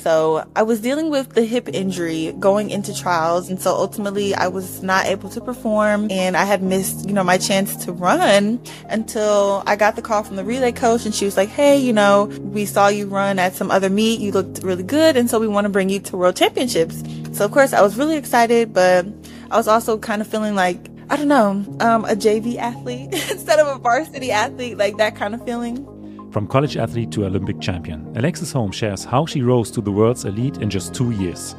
So I was dealing with the hip injury going into trials. And so ultimately I was not able to perform and I had missed, my chance to run until I got the call from the relay coach and she was like, hey, we saw you run at some other meet. You looked really good. And so we want to bring you to World Championships. So of course I was really excited, but I was also kind of feeling like, I don't know, a JV athlete instead of a varsity athlete, like that kind of feeling. From college athlete to Olympic champion, Alexis Holmes shares how she rose to the world's elite in just 2 years.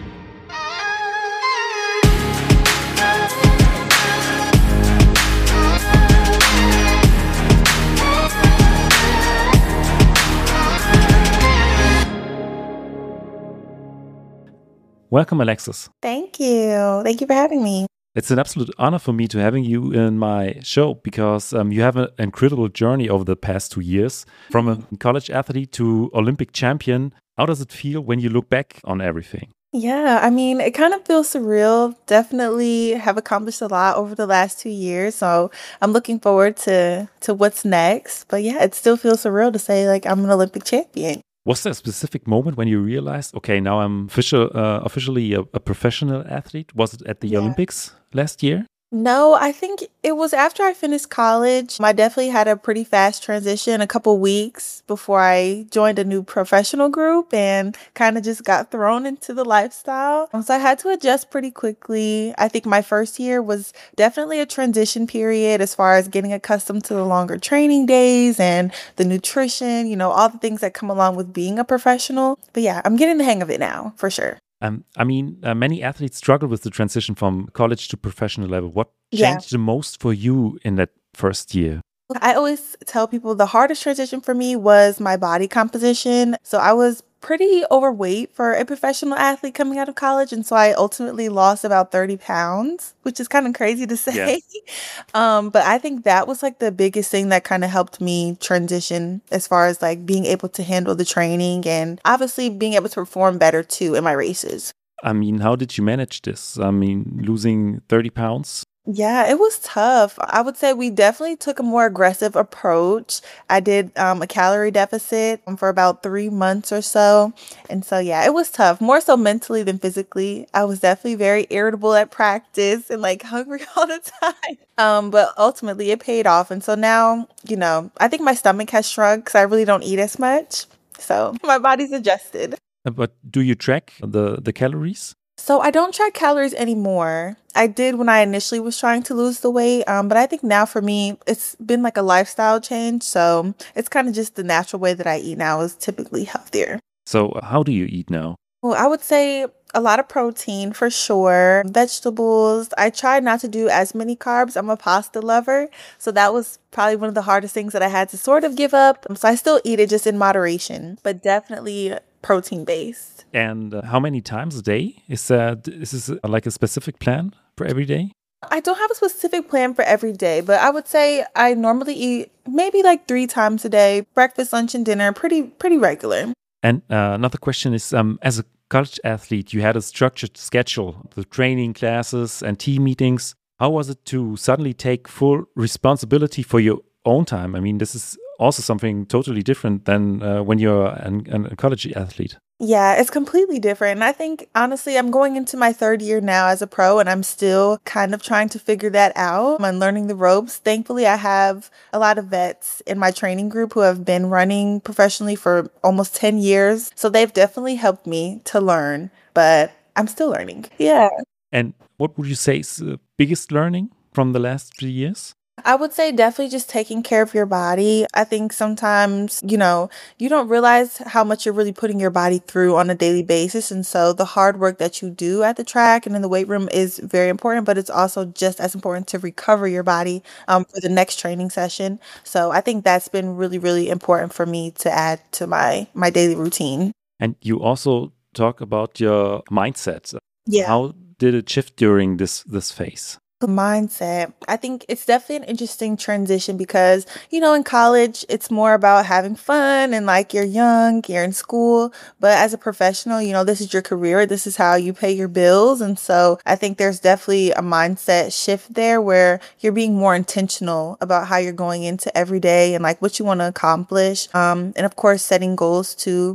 Welcome, Alexis. Thank you. Thank you for having me. It's an absolute honor for me to having you in my show because you have an incredible journey over the past 2 years, from a college athlete to Olympic champion. How does it feel when you look back on everything? Yeah, it kind of feels surreal. Definitely have accomplished a lot over the last 2 years. So I'm looking forward to what's next. But yeah, it still feels surreal to say like I'm an Olympic champion. Was there a specific moment when you realized, okay, now I'm officially a professional athlete? Was it at the Olympics last year? No, I think it was after I finished college. I definitely had a pretty fast transition, a couple weeks before I joined a new professional group and kind of just got thrown into the lifestyle. So I had to adjust pretty quickly. I think my first year was definitely a transition period as far as getting accustomed to the longer training days and the nutrition, all the things that come along with being a professional. But yeah, I'm getting the hang of it now, for sure. Many athletes struggle with the transition from college to professional level. What changed the most for you in that first year? I always tell people the hardest transition for me was my body composition. So I was pretty overweight for a professional athlete coming out of college. And so I ultimately lost about 30 pounds, which is kind of crazy to say. But I think that was like the biggest thing that kind of helped me transition as far as like being able to handle the training and obviously being able to perform better too in my races. How did you manage this? Losing 30 pounds? Yeah, it was tough. I would say we definitely took a more aggressive approach. I did a calorie deficit for about 3 months or so. And so, yeah, it was tough, more so mentally than physically. I was definitely very irritable at practice and like hungry all the time. But ultimately it paid off. And so now, I think my stomach has shrunk because I really don't eat as much. So my body's adjusted. But do you track the calories? So I don't track calories anymore. I did when I initially was trying to lose the weight. But I think now for me, it's been like a lifestyle change. So it's kind of just the natural way that I eat now is typically healthier. So how do you eat now? Well, I would say a lot of protein for sure. Vegetables. I try not to do as many carbs. I'm a pasta lover. So that was probably one of the hardest things that I had to sort of give up. So I still eat it just in moderation, but definitely protein based. And how many times a day? Is this like a specific plan for every day? I don't have a specific plan for every day, but I would say I normally eat maybe like 3 times a day, breakfast, lunch, and dinner, pretty regular. And another question is, as a college athlete, you had a structured schedule, the training classes and team meetings. How was it to suddenly take full responsibility for your own time? This is also something totally different than when you're a college athlete. Yeah, it's completely different. And I think, honestly, I'm going into my 3rd year now as a pro, and I'm still kind of trying to figure that out. I'm learning the ropes. Thankfully, I have a lot of vets in my training group who have been running professionally for almost 10 years. So they've definitely helped me to learn, but I'm still learning. Yeah. And what would you say is the biggest learning from the last 3 years? I would say definitely just taking care of your body. I think sometimes, you don't realize how much you're really putting your body through on a daily basis. And so the hard work that you do at the track and in the weight room is very important, but it's also just as important to recover your body for the next training session. So I think that's been really, really important for me to add to my daily routine. And you also talk about your mindset. Yeah. How did it shift during this phase? Mindset. I think it's definitely an interesting transition because, in college, it's more about having fun and like you're young, you're in school. But as a professional, this is your career. This is how you pay your bills. And so I think there's definitely a mindset shift there where you're being more intentional about how you're going into every day and like what you want to accomplish. And of course, setting goals to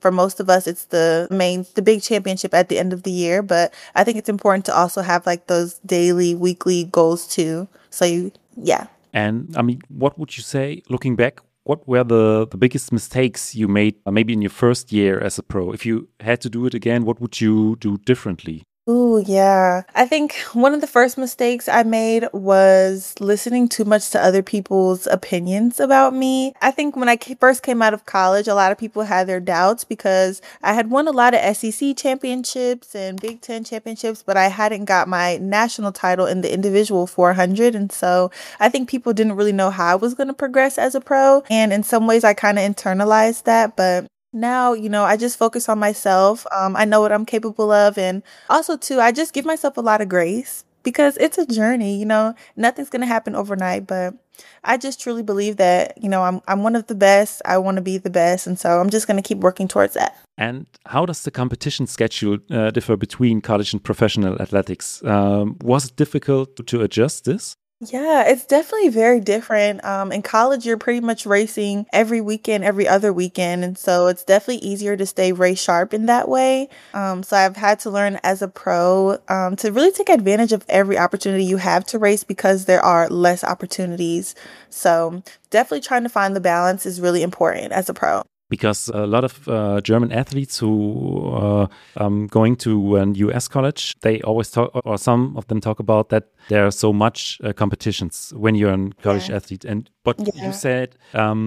for most of us, it's the big championship at the end of the year. But I think it's important to also have like those daily, weekly goals too. So yeah. And I mean, what would you say, looking back, what were the biggest mistakes you made maybe in your first year as a pro? If you had to do it again, what would you do differently? Ooh, yeah. I think one of the first mistakes I made was listening too much to other people's opinions about me. I think when I first came out of college, a lot of people had their doubts because I had won a lot of SEC championships and Big Ten championships, but I hadn't got my national title in the individual 400. And so I think people didn't really know how I was going to progress as a pro. And in some ways, I kind of internalized that. But now, I just focus on myself. I know what I'm capable of. And also, too, I just give myself a lot of grace because it's a journey, nothing's going to happen overnight. But I just truly believe that, I'm one of the best. I want to be the best. And so I'm just going to keep working towards that. And how does the competition schedule differ between college and professional athletics? Was it difficult to adjust this? Yeah, it's definitely very different. In college, you're pretty much racing every weekend, every other weekend. And so it's definitely easier to stay race sharp in that way. So I've had to learn as a pro to really take advantage of every opportunity you have to race because there are less opportunities. So definitely trying to find the balance is really important as a pro. Because a lot of German athletes who are going to an US college, they always talk, or some of them talk about that there are so much competitions when you're a college athlete. But you said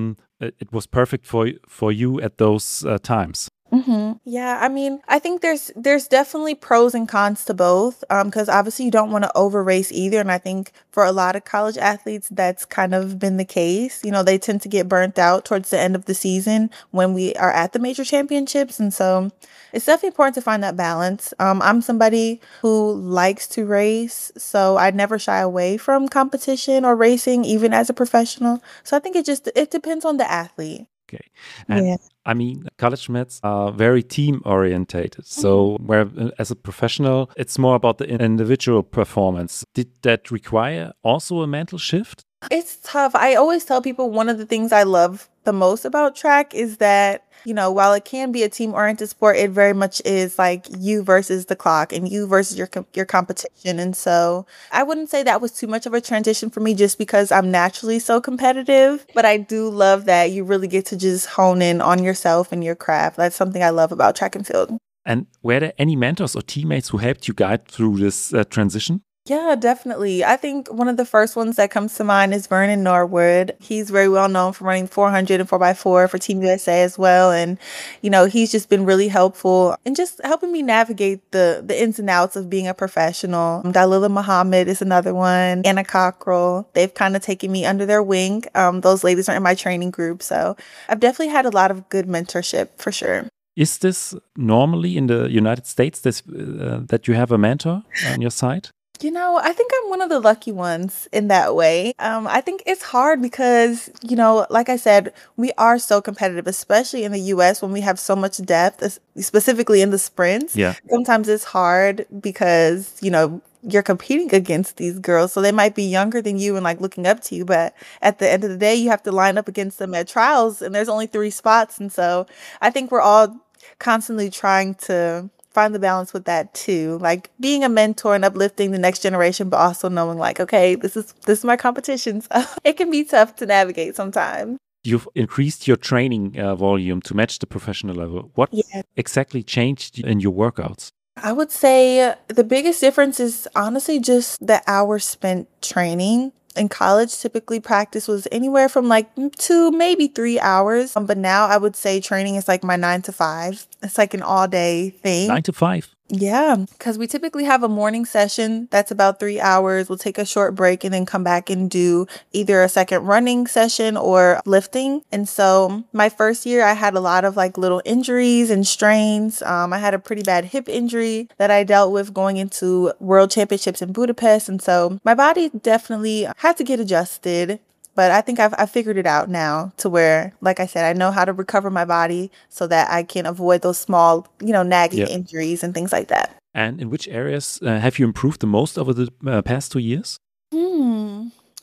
it was perfect for you at those times. Mm-hmm. Yeah, I mean, I think there's definitely pros and cons to both because obviously you don't want to over race either. And I think for a lot of college athletes, that's kind of been the case. They tend to get burnt out towards the end of the season when we are at the major championships. And so it's definitely important to find that balance. I'm somebody who likes to race, so I never shy away from competition or racing, even as a professional. So I think it depends on the athlete. Okay. And I mean, college mets are very team orientated. So where as a professional, it's more about the individual performance. Did that require also a mental shift? It's tough. I always tell people one of the things I love the most about track is that, while it can be a team-oriented sport, it very much is like you versus the clock and you versus your competition. And so I wouldn't say that was too much of a transition for me just because I'm naturally so competitive. But I do love that you really get to just hone in on yourself and your craft. That's something I love about track and field. And were there any mentors or teammates who helped you guide through this transition? Yeah, definitely. I think one of the first ones that comes to mind is Vernon Norwood. He's very well known for running 400 and 4x4 for Team USA as well. And, he's just been really helpful in just helping me navigate the ins and outs of being a professional. Dalila Muhammad is another one. Anna Cockrell. They've kind of taken me under their wing. Those ladies are in my training group. So I've definitely had a lot of good mentorship for sure. Is this normally in the United States that you have a mentor on your side? I think I'm one of the lucky ones in that way. I think it's hard because, like I said, we are so competitive, especially in the US when we have so much depth, specifically in the sprints. Yeah. Sometimes it's hard because, you're competing against these girls. So they might be younger than you and like looking up to you. But at the end of the day, you have to line up against them at trials and there's only 3 spots. And so I think we're all constantly trying to find the balance with that too, like being a mentor and uplifting the next generation, but also knowing like, okay, this is my competition. So it can be tough to navigate sometimes. You've increased your training volume to match the professional level. What exactly changed in your workouts? I would say the biggest difference is honestly just the hours spent training. In college, typically practice was anywhere from like 2, maybe 3 hours. But now I would say training is like my 9 to 5. It's like an all day thing. 9 to 5? Yeah, because we typically have a morning session that's about 3 hours. We'll take a short break and then come back and do either a second running session or lifting. And so my first year, I had a lot of like little injuries and strains. I had a pretty bad hip injury that I dealt with going into World Championships in Budapest. And so my body definitely had to get adjusted. But I think I've figured it out now to where, like I said, I know how to recover my body so that I can avoid those small, nagging injuries and things like that. And in which areas have you improved the most over the past 2 years?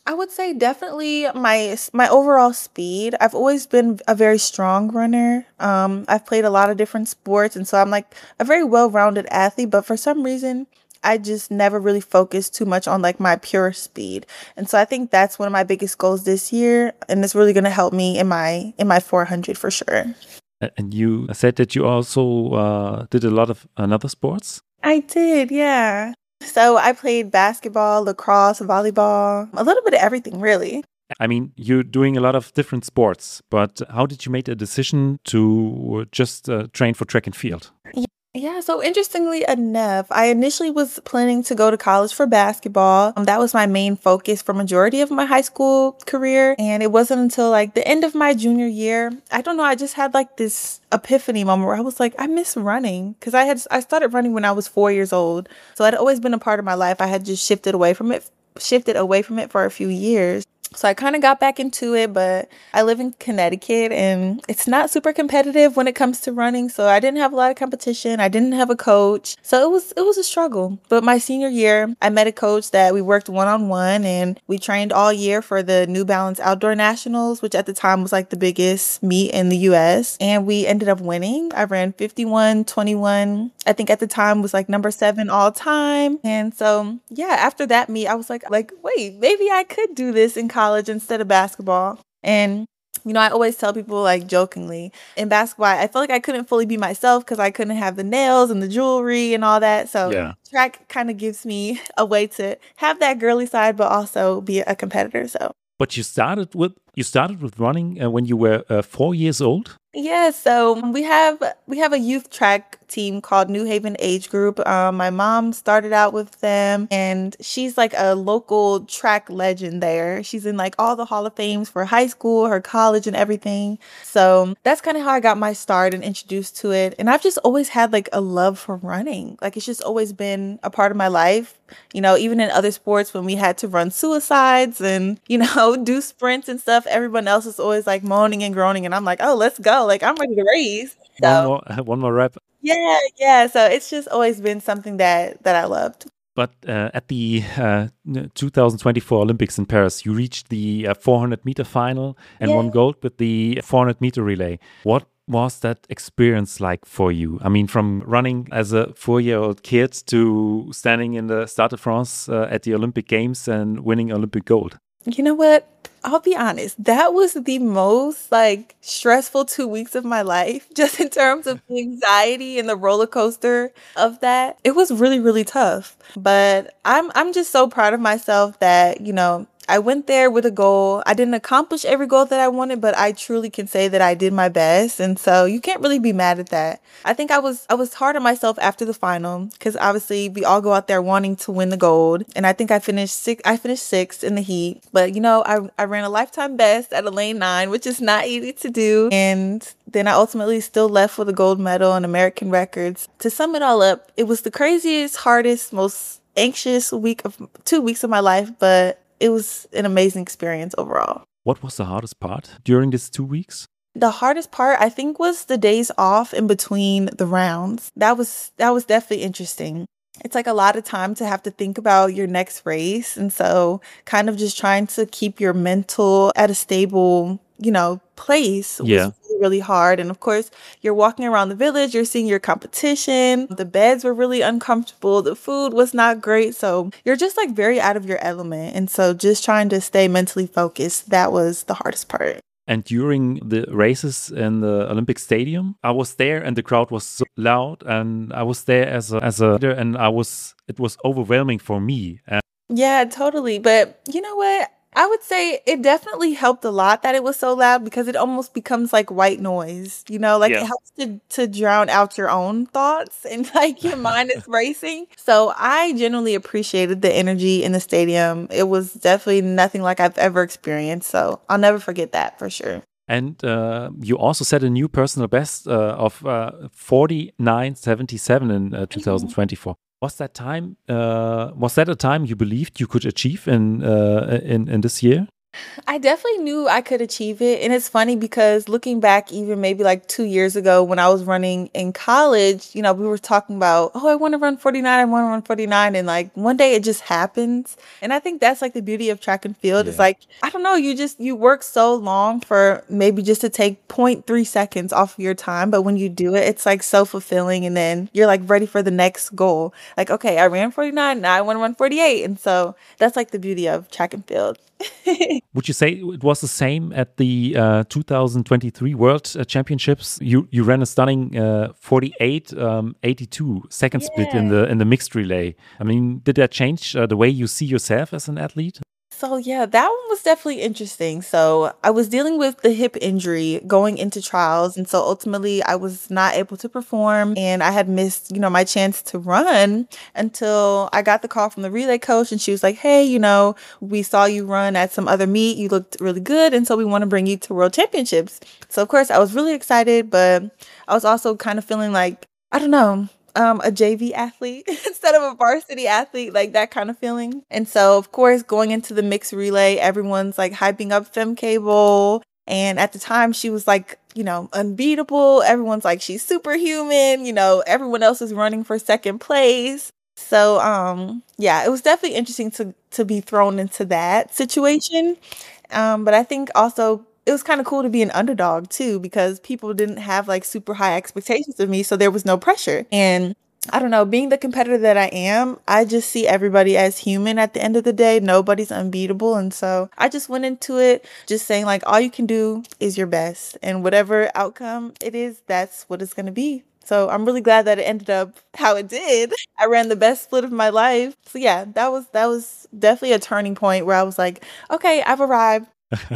I would say definitely my overall speed. I've always been a very strong runner. I've played a lot of different sports, and so I'm like a very well-rounded athlete. But for some reason, I just never really focused too much on like my pure speed. And so I think that's one of my biggest goals this year, and it's really going to help me in my 400 for sure. And you said that you also did a lot of another sports. I did, yeah. So I played basketball, lacrosse, volleyball, a little bit of everything, really. I mean, you're doing a lot of different sports, but how did you make a decision to just train for track and field? Yeah, so interestingly enough, I initially was planning to go to college for basketball. That was my main focus for majority of my high school career. And it wasn't until like the end of my junior year, I don't know, I just had like this epiphany moment where I was like, I miss running because I started running when I was 4 years old. So it had always been a part of my life. I had just shifted away from it for a few years. So I kind of got back into it, but I live in Connecticut and it's not super competitive when it comes to running. So I didn't have a lot of competition. I didn't have a coach. So it was a struggle. But my senior year, I met a coach that we worked one-on-one and we trained all year for the New Balance Outdoor Nationals, which at the time was like the biggest meet in the US. And we ended up winning. I ran 51-21. I think at the time was like number 7 all time. And so, yeah, after that meet, I was like, wait, maybe I could do this in college instead of basketball. And I always tell people like jokingly in basketball, I feel like I couldn't fully be myself because I couldn't have the nails and the jewelry and all that. So track kind of gives me a way to have that girly side, but also be a competitor. So. But you started with running when you were 4 years old. Yeah, so we have a youth track team called New Haven Age Group. My mom started out with them, and she's like a local track legend there. She's in like all the Hall of Fames for high school, her college, and everything. So that's kind of how I got my start and introduced to it. And I've just always had like a love for running. Like it's just always been a part of my life. Even in other sports when we had to run suicides and, do sprints and stuff, everyone else is always like moaning and groaning. And I'm like, oh, let's go. Like I'm ready to race. So, one more rep. Yeah. So it's just always been something that I loved. But at the 2024 Olympics in Paris, you reached the 400-meter final and won gold with the 400-meter relay. What was that experience like for you? I mean, from running as a 4-year-old kid to standing in the Stade de France at the Olympic Games and winning Olympic gold. You know what? I'll be honest. That was the most like stressful 2 weeks of my life, just in terms of the anxiety and the roller coaster of that. It was really, really tough. But I'm just so proud of myself that, I went there with a goal. I didn't accomplish every goal that I wanted, but I truly can say that I did my best. And so you can't really be mad at that. I think I was hard on myself after the final because obviously we all go out there wanting to win the gold. And I think I finished sixth in the heat. But, I ran a lifetime best at a lane 9, which is not easy to do. And then I ultimately still left with a gold medal and American records. To sum it all up, it was the craziest, hardest, most anxious 2 weeks of my life, but it was an amazing experience overall. What was the hardest part during these 2 weeks? The hardest part, I think, was the days off in between the rounds. That was definitely interesting. It's like a lot of time to have to think about your next race. And so kind of just trying to keep your mental at a stable, place was really hard. And of course, you're walking around the village, you're seeing your competition. The beds were really uncomfortable. The food was not great. So you're just like very out of your element. And so just trying to stay mentally focused, that was the hardest part. And during the races in the Olympic Stadium, I was there and the crowd was so loud, and I was there as a leader, and it was overwhelming for me. Yeah, totally. But you know what? I would say it definitely helped a lot that it was so loud because it almost becomes like white noise, It helps to drown out your own thoughts and like your mind is racing. So I genuinely appreciated the energy in the stadium. It was definitely nothing like I've ever experienced. So I'll never forget that for sure. And you also set a new personal best of 49.77 in 2024. Was that time? Was that a time you believed you could achieve in this year? I definitely knew I could achieve it. And it's funny because looking back, even maybe like 2 years ago when I was running in college, we were talking about, oh, I want to run 49, I want to run 49. And like one day it just happens. And I think that's like the beauty of track and field. It's Yeah. like, I don't know, you work so long for maybe just to take zero point 0.3 seconds off of your time. But when you do it, it's like so fulfilling. And then you're like ready for the next goal. Like, okay, I ran 49, now I want to run 48. And so that's like the beauty of track and field. Would you say it was the same at the 2023 World Championships? You ran a stunning 48 82 second split in Yeah. the mixed relay. I mean, did that change the way you see yourself as an athlete? So yeah, that one was definitely interesting. So I was dealing with the hip injury going into trials, and so ultimately I was not able to perform, and I had missed, my chance to run until I got the call from the relay coach, and she was like, "Hey, we saw you run at some other meet. You looked really good, and so we want to bring you to World Championships." So of course I was really excited, but I was also kind of feeling like, I don't know, a JV athlete instead of a varsity athlete, like that kind of feeling. And so, of course, going into the mixed relay, everyone's like hyping up Fem Cable. And at the time, she was like, unbeatable. Everyone's like, she's superhuman. Everyone else is running for second place. So, yeah, it was definitely interesting to be thrown into that situation. But I think also it was kind of cool to be an underdog too, because people didn't have like super high expectations of me, so there was no pressure. And I don't know, being the competitor that I am, I just see everybody as human at the end of the day. Nobody's unbeatable. And so I just went into it just saying like all you can do is your best. And whatever outcome it is, that's what it's gonna be. So I'm really glad that it ended up how it did. I ran the best split of my life. So yeah, that was definitely a turning point where I was like, okay, I've arrived.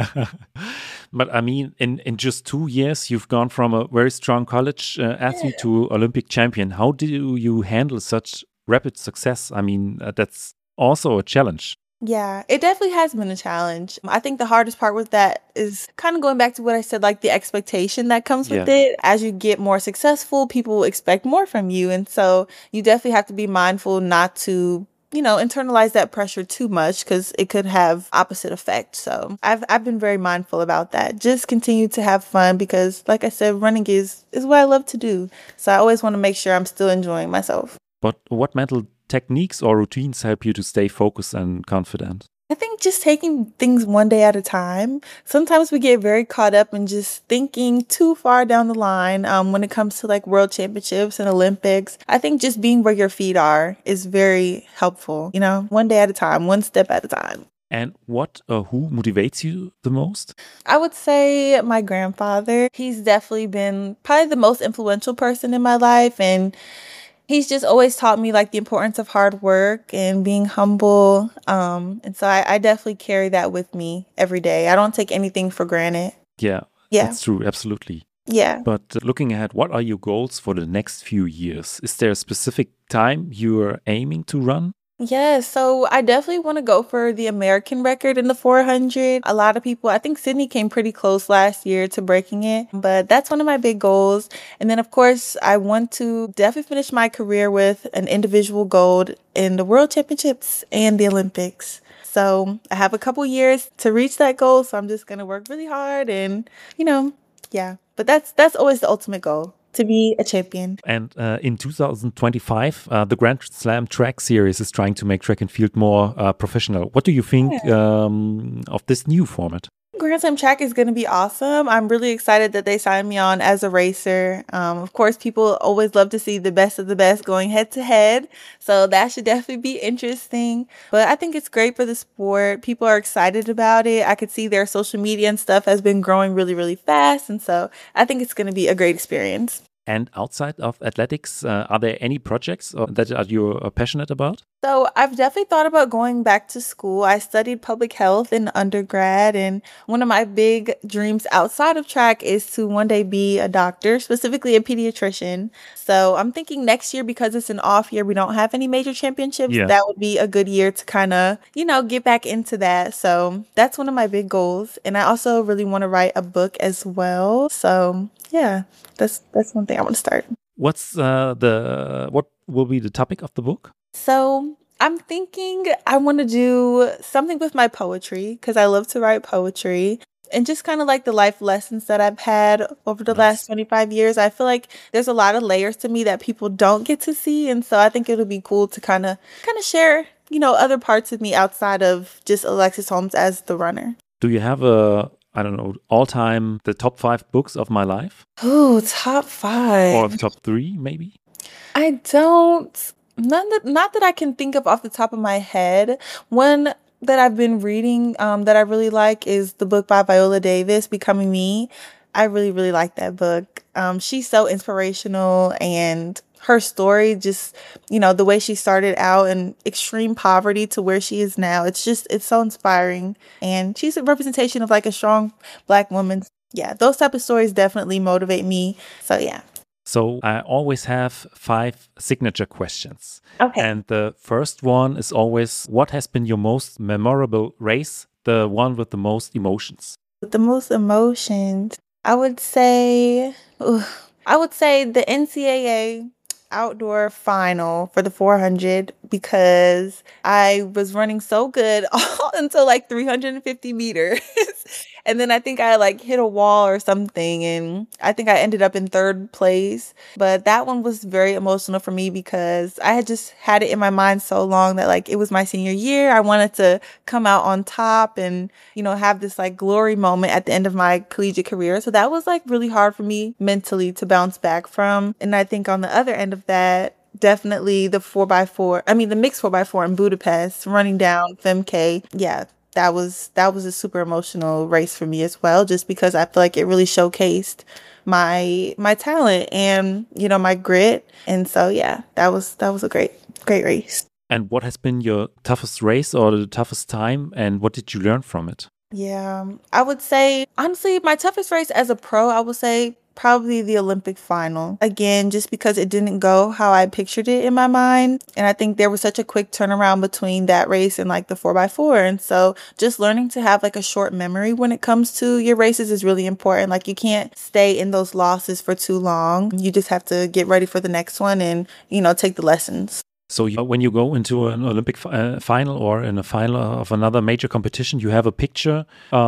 But I mean, in just 2 years, you've gone from a very strong college athlete Yeah. to Olympic champion. How do you handle such rapid success? I mean, that's also a challenge. Yeah, it definitely has been a challenge. I think the hardest part with that is kind of going back to what I said, like the expectation that comes with Yeah. it. As you get more successful, people will expect more from you. And so you definitely have to be mindful not to, internalize that pressure too much because it could have opposite effect. So I've been very mindful about that. Just continue to have fun because like I said, running is what I love to do. So I always want to make sure I'm still enjoying myself. But what mental techniques or routines help you to stay focused and confident? I think just taking things one day at a time. Sometimes we get very caught up in just thinking too far down the line when it comes to like world championships and Olympics. I think just being where your feet are is very helpful, one day at a time, one step at a time. And what or who motivates you the most? I would say my grandfather. He's definitely been probably the most influential person in my life. And he's just always taught me like the importance of hard work and being humble. And so I definitely carry that with me every day. I don't take anything for granted. Yeah, Yeah. that's true. Absolutely. Yeah. But looking ahead, what are your goals for the next few years? Is there a specific time you're aiming to run? Yeah, so I definitely want to go for the American record in the 400. A lot of people, I think Sydney came pretty close last year to breaking it, but that's one of my big goals. And then, of course, I want to definitely finish my career with an individual gold in the World Championships and the Olympics. So I have a couple years to reach that goal, so I'm just going to work really hard and, yeah. But that's always the ultimate goal, to be a champion. And in 2025, the Grand Slam Track Series is trying to make track and field more professional. What do you think of this new format? Grand Slam track is going to be awesome. I'm really excited that they signed me on as a racer. Of course, people always love to see the best of the best going head to head. So that should definitely be interesting. But I think it's great for the sport. People are excited about it. I could see their social media and stuff has been growing really, really fast. And so I think it's going to be a great experience. And outside of athletics, are there any projects that you're passionate about? So I've definitely thought about going back to school. I studied public health in undergrad, and one of my big dreams outside of track is to one day be a doctor, specifically a pediatrician. So I'm thinking next year, because it's an off year, we don't have any major championships. Yeah. That would be a good year to kind of, get back into that. So that's one of my big goals. And I also really want to write a book as well. So yeah, that's one thing I want to start. What will be the topic of the book? So I'm thinking I want to do something with my poetry because I love to write poetry. And just kind of like the life lessons that I've had over the last Nice. 25 years, I feel like there's a lot of layers to me that people don't get to see. And so I think it'll be cool to kind of share, other parts of me outside of just Alexis Holmes as the runner. Do you have a, I don't know, all time, the top 5 books of my life? Oh, top Or 5. top 3, maybe? I don't, not that I can think of off the top of my head. One that I've been reading that I really like is the book by Viola Davis, Becoming Me. I really, really like that book. She's so inspirational, and her story, just, the way she started out in extreme poverty to where she is now. It's so inspiring. And she's a representation of like a strong Black woman. Yeah, those type of stories definitely motivate me. So yeah. So I always have 5 signature questions. Okay. And the first one is always, what has been your most memorable race? The one with the most emotions. With the most emotions, I would say, the NCAA outdoor final for the 400 because I was running so good all until like 350 meters. And then I think I like hit a wall or something, and I think I ended up in 3rd place. But that one was very emotional for me because I had just had it in my mind so long that like it was my senior year. I wanted to come out on top and, have this like glory moment at the end of my collegiate career. So that was like really hard for me mentally to bounce back from. And I think on the other end of that, definitely the the mixed 4x4 in Budapest, running down FemK. Yeah, that was a super emotional race for me as well, just because I feel like it really showcased my talent and, my grit. And so yeah, that was a great race. And what has been your toughest race or the toughest time? And what did you learn from it? Yeah, I would say, honestly, my toughest race as a pro, I would say probably the Olympic final. Again, just because it didn't go how I pictured it in my mind. And I think there was such a quick turnaround between that race and like the 4x4. And so just learning to have like a short memory when it comes to your races is really important. Like you can't stay in those losses for too long. You just have to get ready for the next one and, take the lessons. So when you go into an Olympic final or in a final of another major competition, you have a picture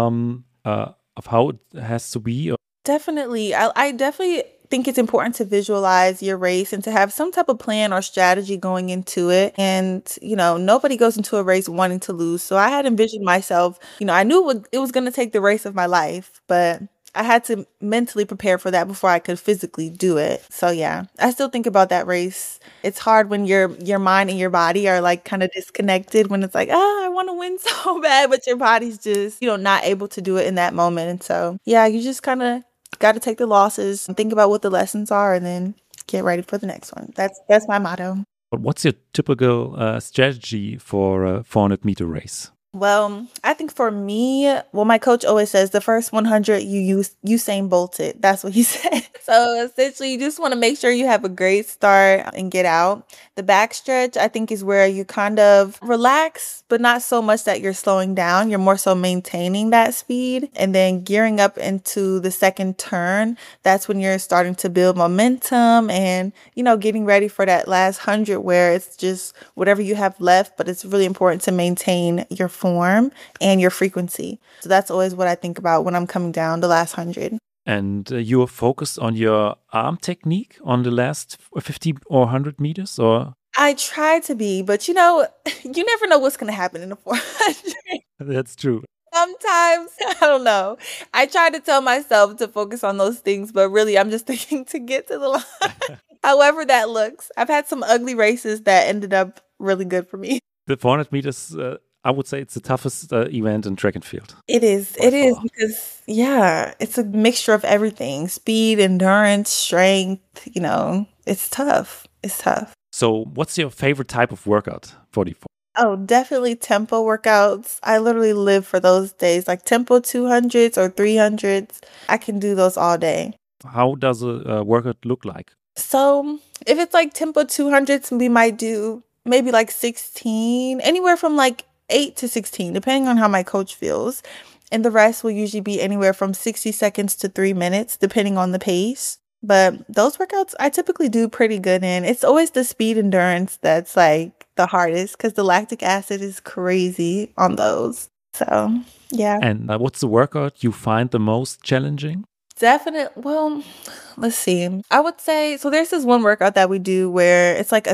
of how it has to be? Definitely. I definitely think it's important to visualize your race and to have some type of plan or strategy going into it. And, nobody goes into a race wanting to lose. So I had envisioned myself, I knew it was going to take the race of my life, but I had to mentally prepare for that before I could physically do it. So yeah, I still think about that race. It's hard when your mind and your body are like kind of disconnected, when it's like, I want to win so bad, but your body's just, not able to do it in that moment. And so yeah, you just kind of got to take the losses and think about what the lessons are and then get ready for the next one. That's my motto. But what's your typical strategy for a 400-meter race? Well, I think for me, my coach always says the first 100 you use Usain Bolt it. That's what he said. So essentially, you just want to make sure you have a great start and get out. The backstretch, I think, is where you kind of relax, but not so much that you're slowing down. You're more so maintaining that speed. And then gearing up into the second turn, that's when you're starting to build momentum and, getting ready for that last 100 where it's just whatever you have left, but it's really important to maintain your form and your frequency. So that's always what I think about when I'm coming down the last 100. And you are focused on your arm technique on the last 50 or 100 meters, or? I try to be, but you never know what's going to happen in the 400. That's true. Sometimes, I don't know. I try to tell myself to focus on those things, but really I'm just thinking to get to the line. However that looks. I've had some ugly races that ended up really good for me. The 400 meters, I would say it's the toughest event in track and field. It is. It is because, it's a mixture of everything. Speed, endurance, strength, it's tough. It's tough. So what's your favorite type of workout for the 400? Oh, definitely tempo workouts. I literally live for those days, like tempo 200s or 300s. I can do those all day. How does a workout look like? So if it's like tempo 200s, we might do maybe like 16, anywhere from like 8 to 16, depending on how my coach feels. And the rest will usually be anywhere from 60 seconds to 3 minutes, depending on the pace. But those workouts I typically do pretty good in. It's always the speed endurance that's like the hardest because the lactic acid is crazy on those. So, yeah. And what's the workout you find the most challenging? Well, let's see. I would say, so there's this one workout that we do where it's like a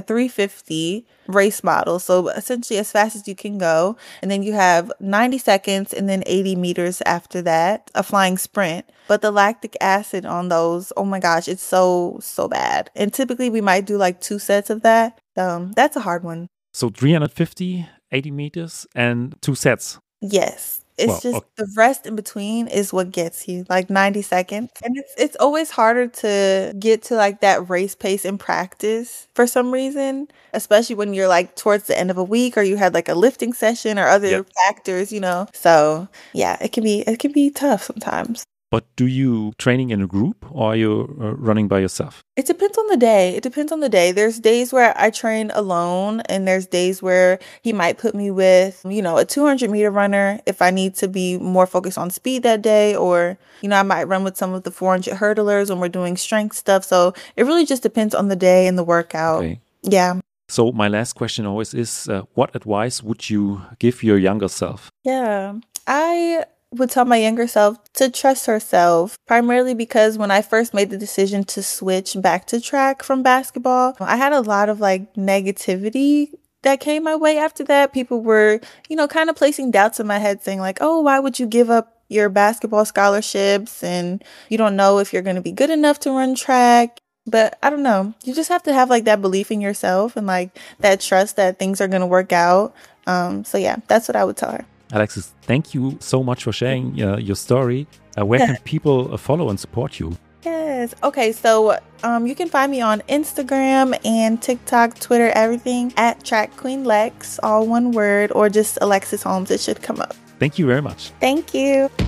350 race model. So essentially as fast as you can go. And then you have 90 seconds and then 80 meters after that, a flying sprint. But the lactic acid on those, oh my gosh, it's so bad. And typically we might do like 2 sets of that. That's a hard one. So 350, 80 meters and 2 sets. Yes. It's the rest in between is what gets you, like 90 seconds. And it's always harder to get to like that race pace in practice for some reason, especially when you're like towards the end of a week or you had like a lifting session or other factors, So yeah, it can be tough sometimes. But do you training in a group or are you running by yourself? It depends on the day. There's days where I train alone and there's days where he might put me with, a 200-meter runner if I need to be more focused on speed that day, or, I might run with some of the 400 hurdlers when we're doing strength stuff. So it really just depends on the day and the workout. Okay. Yeah. So my last question always is, what advice would you give your younger self? Yeah, I would tell my younger self to trust herself, primarily because when I first made the decision to switch back to track from basketball, I had a lot of like negativity that came my way after that. People were, kind of placing doubts in my head saying like, oh, why would you give up your basketball scholarships and you don't know if you're going to be good enough to run track. But I don't know. You just have to have like that belief in yourself and like that trust that things are going to work out. So yeah, that's what I would tell her. Alexis, thank you so much for sharing your story. Where can people follow and support you? Yes. Okay, so you can find me on Instagram and TikTok, Twitter, everything at Track Queen Lex, all one word, or just Alexis Holmes. It should come up. Thank you very much. Thank you.